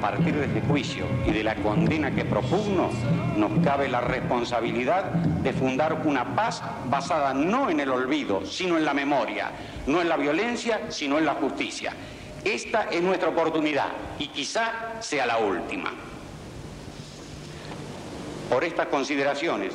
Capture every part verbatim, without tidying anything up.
partir de este juicio y de la condena que propugno, nos cabe la responsabilidad de fundar una paz basada no en el olvido, sino en la memoria, no en la violencia, sino en la justicia. Esta es nuestra oportunidad y quizá sea la última. Por estas consideraciones,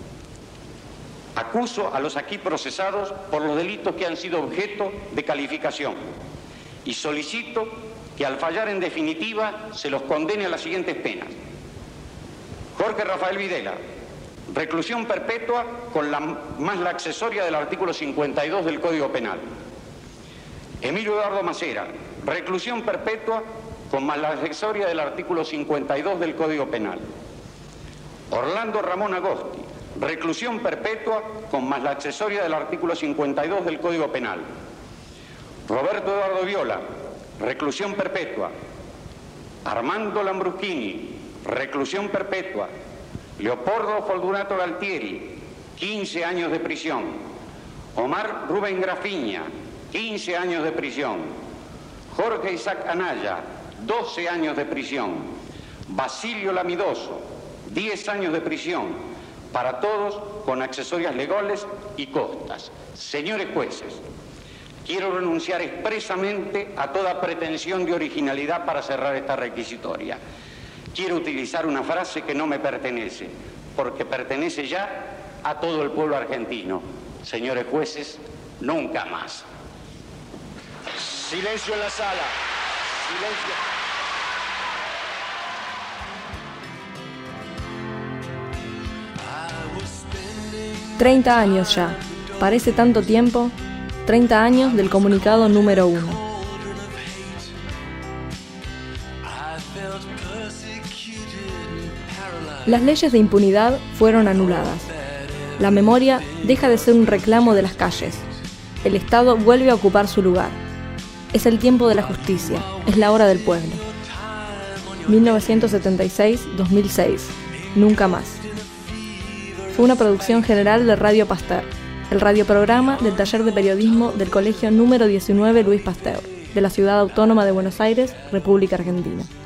acuso a los aquí procesados por los delitos que han sido objeto de calificación y solicito que al fallar en definitiva se los condene a las siguientes penas. Jorge Rafael Videla, reclusión perpetua con la más la accesoria del artículo cincuenta y dos del Código Penal. Emilio Eduardo Macera, reclusión perpetua con más la accesoria del artículo cincuenta y dos del Código Penal. Orlando Ramón Agosti, reclusión perpetua con más la accesoria del artículo cincuenta y dos del Código Penal. Roberto Eduardo Viola, reclusión perpetua. Armando Lambruschini, reclusión perpetua. Leopoldo Fortunato Galtieri, quince años de prisión. Omar Rubén Grafiña, quince años de prisión. Jorge Isaac Anaya, doce años de prisión. Basilio Lamidoso, diez años de prisión, para todos con accesorias legales y costas. Señores jueces, quiero renunciar expresamente a toda pretensión de originalidad para cerrar esta requisitoria. Quiero utilizar una frase que no me pertenece, porque pertenece ya a todo el pueblo argentino. Señores jueces, nunca más. Silencio en la sala. Silencio. Treinta años ya. Parece tanto tiempo. Treinta años del comunicado número uno. Las leyes de impunidad fueron anuladas. La memoria deja de ser un reclamo de las calles. El Estado vuelve a ocupar su lugar. Es el tiempo de la justicia. Es la hora del pueblo. mil novecientos setenta y seis a dos mil seis. Nunca más. Fue una producción general de Radio Pasteur, el radioprograma del taller de periodismo del Colegio número diecinueve Luis Pasteur, de la Ciudad Autónoma de Buenos Aires, República Argentina.